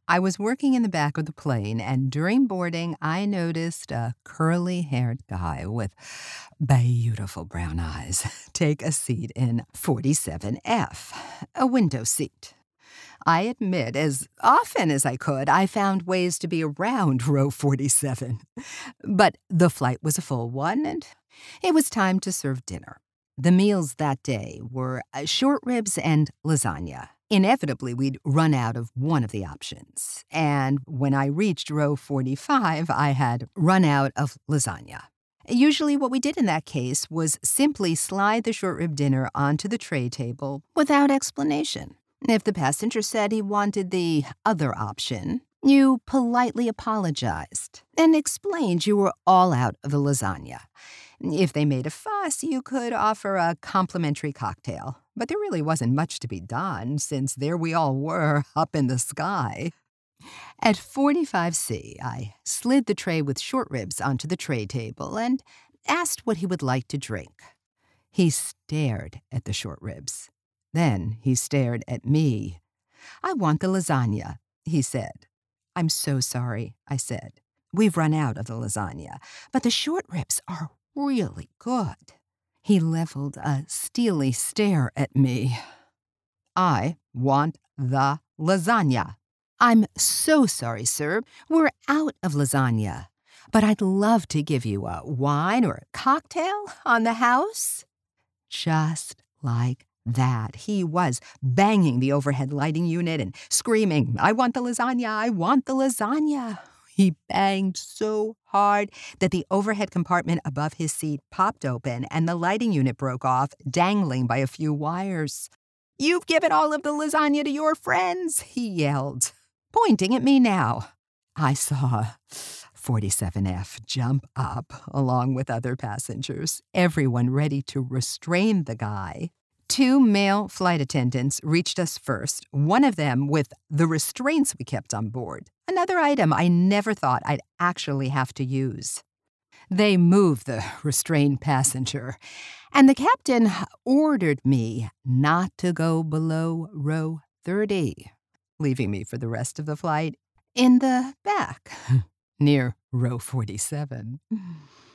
I was working in the back of the plane, and during boarding, I noticed a curly-haired guy with beautiful brown eyes take a seat in 47F, a window seat. I admit, as often as I could, I found ways to be around row 47. But the flight was a full one, and it was time to serve dinner. The meals that day were short ribs and lasagna. Inevitably, we'd run out of one of the options. And when I reached row 45, I had run out of lasagna. Usually, what we did in that case was simply slide the short rib dinner onto the tray table without explanation. If the passenger said he wanted the other option, you politely apologized and explained you were all out of the lasagna. If they made a fuss, you could offer a complimentary cocktail. But there really wasn't much to be done, since there we all were, up in the sky. At 45C, I slid the tray with short ribs onto the tray table and asked what he would like to drink. He stared at the short ribs. Then he stared at me. "I want the lasagna," he said. "I'm so sorry," I said. "We've run out of the lasagna, but the short ribs are really good." He leveled a steely stare at me. "I want the lasagna." "I'm so sorry, sir. We're out of lasagna. But I'd love to give you a wine or a cocktail on the house." Just like that, he was banging the overhead lighting unit and screaming, "I want the lasagna, I want the lasagna." He banged so hard that the overhead compartment above his seat popped open and the lighting unit broke off, dangling by a few wires. "You've given all of the lasagna to your friends," he yelled, pointing at me now. I saw 47F jump up along with other passengers, everyone ready to restrain the guy. Two male flight attendants reached us first, one of them with the restraints we kept on board, another item I never thought I'd actually have to use. They moved the restrained passenger, and the captain ordered me not to go below row 30, leaving me for the rest of the flight in the back, near row 47.